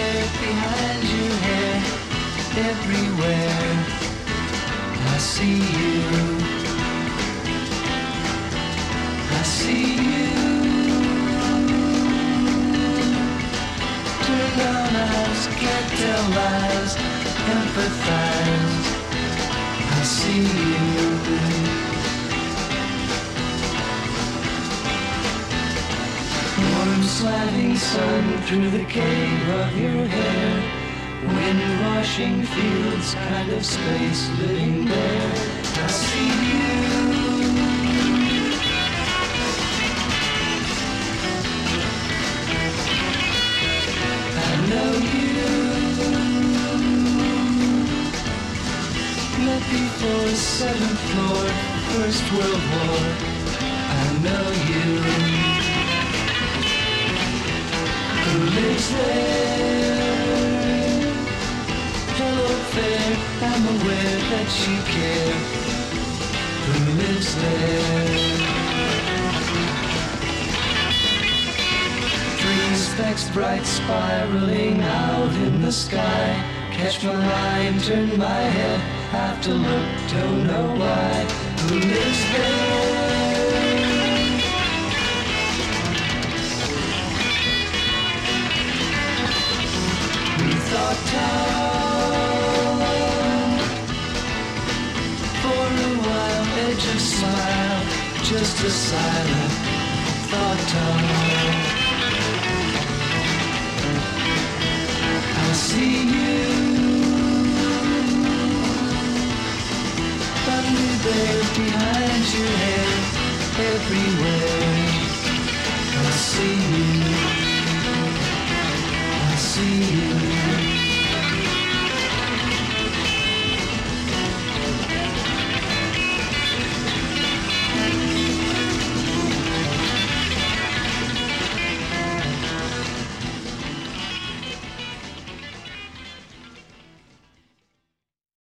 there behind your hair, everywhere. I see you. I see you. Turn down eyes, can't tell lies, empathize. I see you. Warm slanting sun through the cave of your hair, wind washing fields, kind of space living there. I see you. I know you. Met before 7th floor, First World War. I know you. Who lives there? Hello fair, I'm aware that you care. Who lives there? 3 specks bright spiraling out in the sky. Catch my line, turn my head, have to look, don't know why. Who lives there? Thought town. For a while, edge of smile, just a silent thought town.